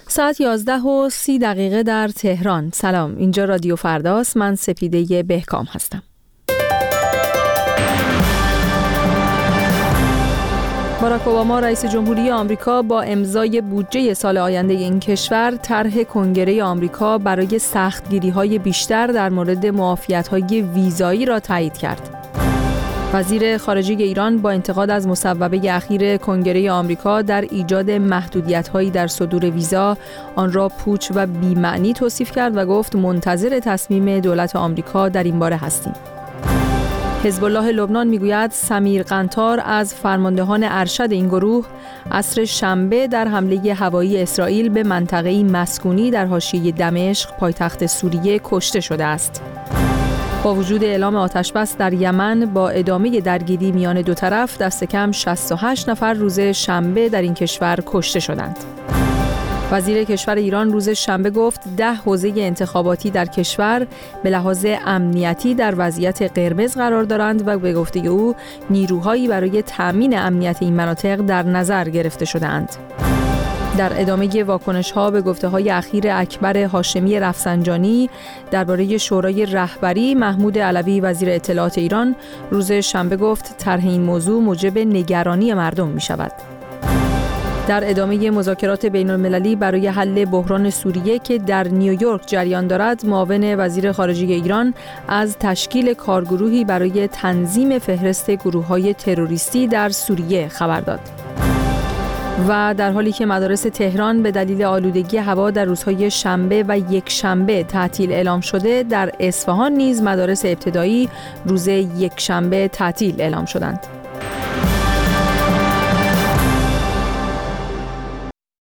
ساعت 11:30 در تهران. سلام، اینجا رادیو فرداست. من سپیده بهکام هستم. باراک اوباما رئیس جمهوری آمریکا با امضای بودجه سال آینده این کشور طرح کنگره آمریکا برای سختگیری‌های بیشتر در مورد معافیت‌های ویزایی را تایید کرد. وزیر خارجه ایران با انتقاد از مصوبه اخیر کنگره آمریکا در ایجاد محدودیت‌هایی در صدور ویزا، آن را پوچ و بی‌معنی توصیف کرد و گفت منتظر تصمیم دولت آمریکا در این باره هستیم. حزب الله لبنان میگوید سمیر قنطار از فرماندهان ارشد این گروه عصر شنبه در حمله هوایی اسرائیل به منطقه‌ای مسکونی در حاشیه دمشق پایتخت سوریه کشته شده است. با وجود اعلام آتشبس در یمن با ادامه درگیری میان دو طرف دست کم 68 نفر روز شنبه در این کشور کشته شدند. وزیر کشور ایران روز شنبه گفت 10 حوزه انتخاباتی در کشور به لحاظ امنیتی در وضعیت قرمز قرار دارند و به گفته او نیروهایی برای تأمین امنیت این مناطق در نظر گرفته شدند. در ادامه واکنش‌ها به گفته‌های اخیر اکبر هاشمی رفسنجانی درباره شورای رهبری، محمود علوی وزیر اطلاعات ایران روز شنبه گفت طرح این موضوع موجب نگرانی مردم می‌شود. در ادامه مذاکرات بین‌المللی برای حل بحران سوریه که در نیویورک جریان دارد، معاون وزیر خارجه ایران از تشکیل کارگروهی برای تنظیم فهرست گروه‌های تروریستی در سوریه خبر داد. و در حالی که مدارس تهران به دلیل آلودگی هوا در روزهای شنبه و یکشنبه تعطیل اعلام شده، در اصفهان نیز مدارس ابتدایی روز یکشنبه تعطیل اعلام شدند.